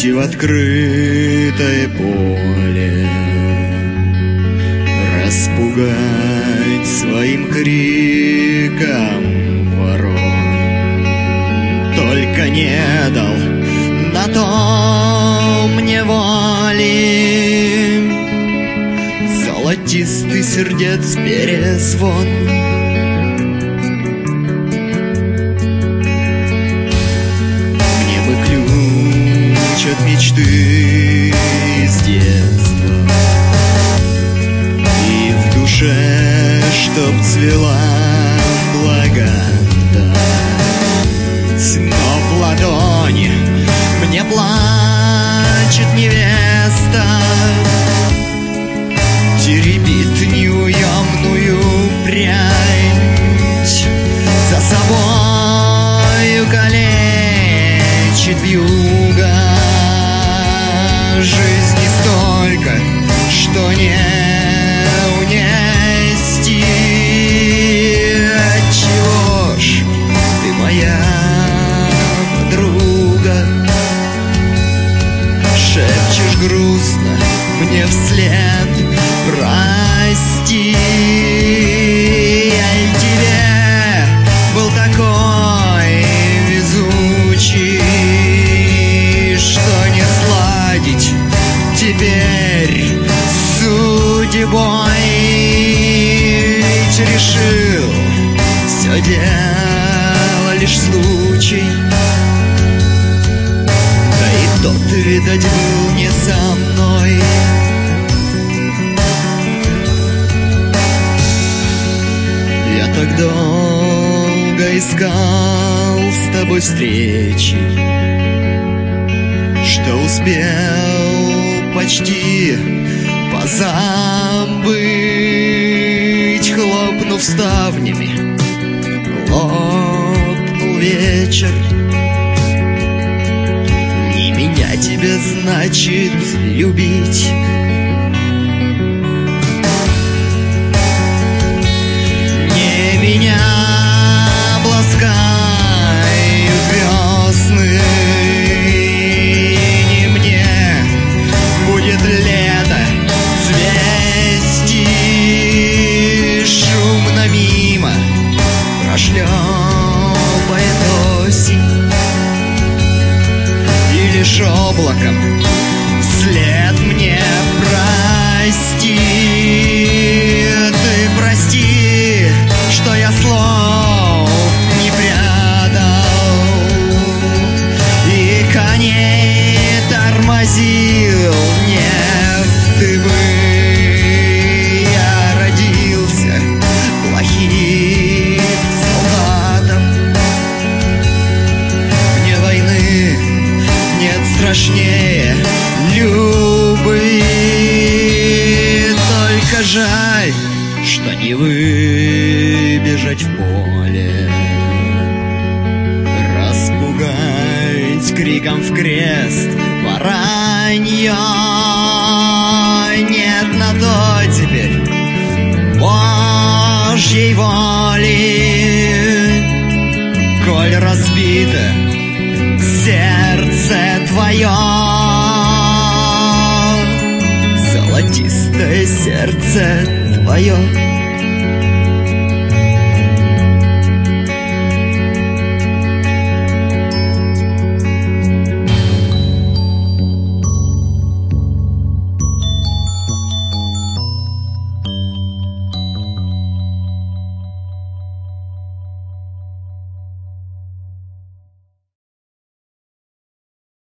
выйти в открытое поле, распугать своим криком ворон. Только не дал на то мне воли золотистый сердец перезвон. Мне бы ключ от мечты из детства, и в душе чтоб цвела благодать, но в ладони мне плачет невеста, теребит неуемную прядь, за собою калечит вьюга. Жизни столько, что не унести. Отчего ж ты моя подруга шепчешь грустно мне вслед прости? Я и тебе был такой везучий, что не сладить теперь судьбой. Ведь решил, все дело лишь случай, да и тот, видать, был не со мной. Я так долго искал с тобой встречи, что успел почти позабыть. Хлопнув ставнями, лопнул вечер. Не меня тебе значит любить. Не меня обласкают весны, не мне будет лето цвести. Шумно мимо прошлепает осень, и лишь облаком след мне прости. Ты прости, что я слов не прятал и коней тормозил не в дыбы. Я родился плохим солдатом. Мне войны нет страшнее любви. Только жаль, что не выбежать в поле, распугать криком в крест воронье. Нет на то теперь Божьей воли, коль разбито сердце твое, золотистое сердце твое.